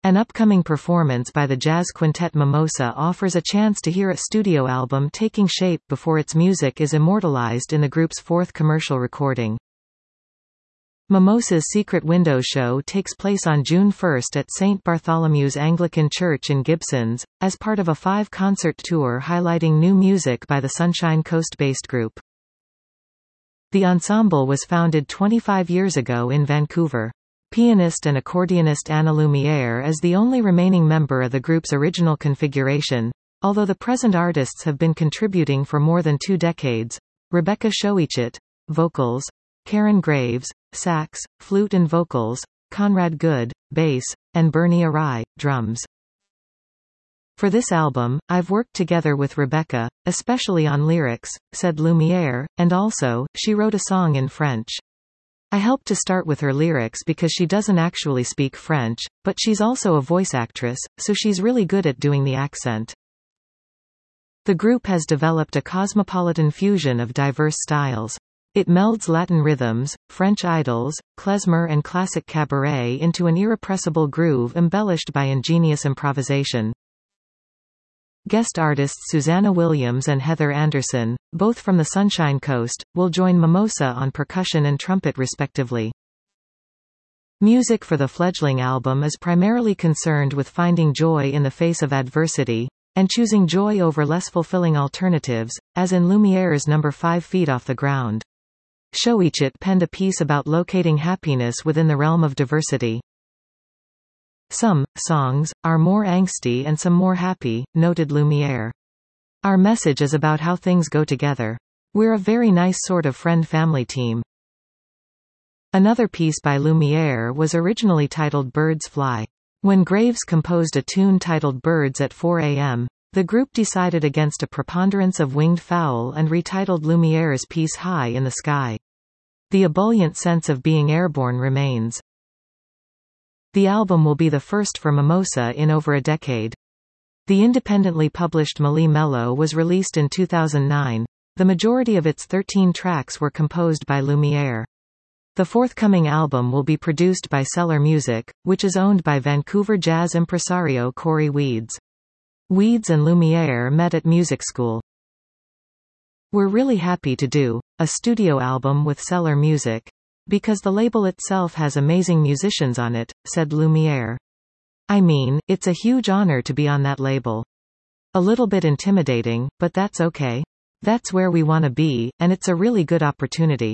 An upcoming performance by the jazz quintet Mimosa offers a chance to hear a studio album taking shape before its music is immortalized in the group's fourth commercial recording. Mimosa's Secret Window show takes place on June 1 at St. Bartholomew's Anglican Church in Gibsons, as part of a 5-concert tour highlighting new music by the Sunshine Coast-based group. The ensemble was founded 25 years ago in Vancouver. Pianist and accordionist Anna Lumiere is the only remaining member of the group's original configuration, although the present artists have been contributing for more than 2 decades. Rebecca Shoichit, vocals, Karen Graves, sax, flute and vocals, Conrad Good, bass, and Bernie Arai, drums. For this album, I've worked together with Rebecca, especially on lyrics, said Lumiere, and also, she wrote a song in French. I helped to start with her lyrics because she doesn't actually speak French, but she's also a voice actress, so she's really good at doing the accent. The group has developed a cosmopolitan fusion of diverse styles. It melds Latin rhythms, French idols, klezmer and classic cabaret into an irrepressible groove embellished by ingenious improvisation. Guest artists Susanna Williams and Heather Anderson, both from the Sunshine Coast, will join Mimosa on percussion and trumpet respectively. Music for the fledgling album is primarily concerned with finding joy in the face of adversity, and choosing joy over less fulfilling alternatives, as in Lumiere's number 5 Feet Off the Ground. Shoichit penned a piece about locating happiness within the realm of diversity. Some songs are more angsty and some more happy, noted Lumiere. Our message is about how things go together. We're a very nice sort of friend-family team. Another piece by Lumiere was originally titled Birds Fly. When Graves composed a tune titled Birds at 4 a.m., the group decided against a preponderance of winged fowl and retitled Lumiere's piece High in the Sky. The ebullient sense of being airborne remains. The album will be the first for Mimosa in over a decade. The independently published Mali Mello was released in 2009. The majority of its 13 tracks were composed by Lumiere. The forthcoming album will be produced by Cellar Music, which is owned by Vancouver jazz impresario Corey Weeds. Weeds and Lumiere met at music school. We're really happy to do a studio album with Cellar Music, because the label itself has amazing musicians on it, said Lumiere. I mean, it's a huge honor to be on that label. A little bit intimidating, but that's okay. That's where we want to be, and it's a really good opportunity.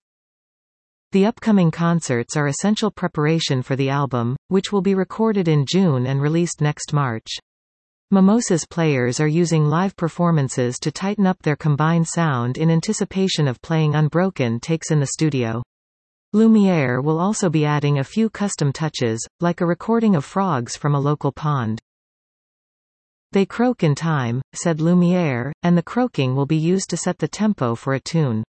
The upcoming concerts are essential preparation for the album, which will be recorded in June and released next March. Mimosa's players are using live performances to tighten up their combined sound in anticipation of playing unbroken takes in the studio. Lumiere will also be adding a few custom touches, like a recording of frogs from a local pond. They croak in time, said Lumiere, and the croaking will be used to set the tempo for a tune.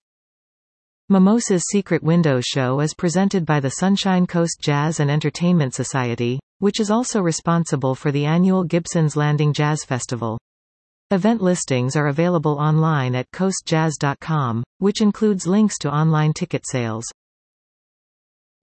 Mimosa's Secret Window show is presented by the Sunshine Coast Jazz and Entertainment Society, which is also responsible for the annual Gibsons Landing Jazz Festival. Event listings are available online at coastjazz.com, which includes links to online ticket sales.